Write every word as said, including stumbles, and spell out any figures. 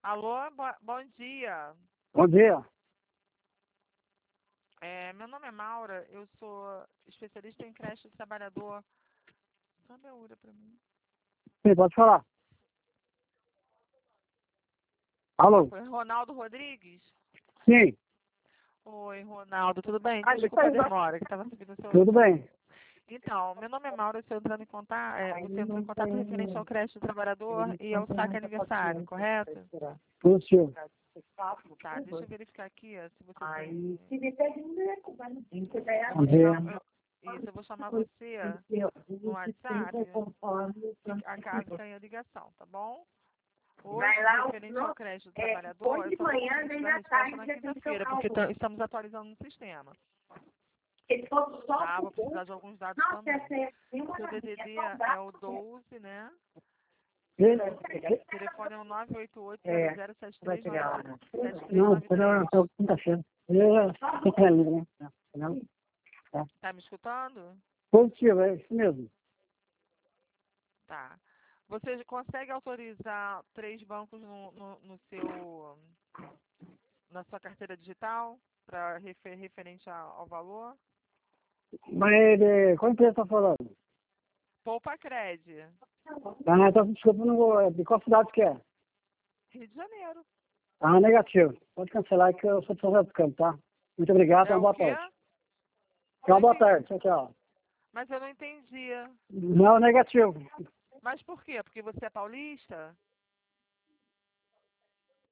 Alô, bo bom dia. Bom dia. É, meu nome é Maura, eu sou especialista em creche de trabalhador. Sabe a hora pra mim? Sim, pode falar. Alô? Foi Ronaldo Rodrigues? Sim, Oi, Ronaldo, tudo bem? Desculpa a demora, que estava subindo o seu... tudo bem. Então, meu nome é Maura, eu estou entrando em contato, é, você entrou em contato referente ao creche de trabalhador e ao saque aniversário, correto? Positivo. Tá, deixa eu verificar aqui ó, se você Aí, tem... se você ainda, Bom dia. Isso, eu vou chamar você no WhatsApp, a caso caia a ligação, tá bom? Hoje, Vai lá, referente ao crédito do é, trabalhador, hoje eu de só vou manhã, conseguir vem dar a à resposta tarde, na já tem que quinta-feira, tocar porque o tá- estamos atualizando no sistema. Ele falou só Tá, vou pro precisar de alguns dados Nossa, também. essa é tem uma Seu D D é D só é o braço, doze, né? Ele- O telefone é o nove oito oito, zero zero sete três nove três Não, nove espera, três. estou quinta-feira. Eu estou treinando, né? Não? Tá me escutando? Positivo, é isso mesmo. Tá. Você consegue autorizar três bancos no, no, no seu, na sua carteira digital, para refer, referente ao, ao valor? Mas é, qual empresa está falando? Poupa Cred, Ah, então, desculpa, não vou. De qual cidade que é? Rio de Janeiro. Ah, negativo. Pode cancelar que eu sou de São José dos Campos, tá? Muito obrigado, É uma o boa quê? tarde. Tchau, Não boa entendi. tarde. Tchau, tchau. Mas eu não entendia. Não, negativo. Mas por quê? Porque você é paulista?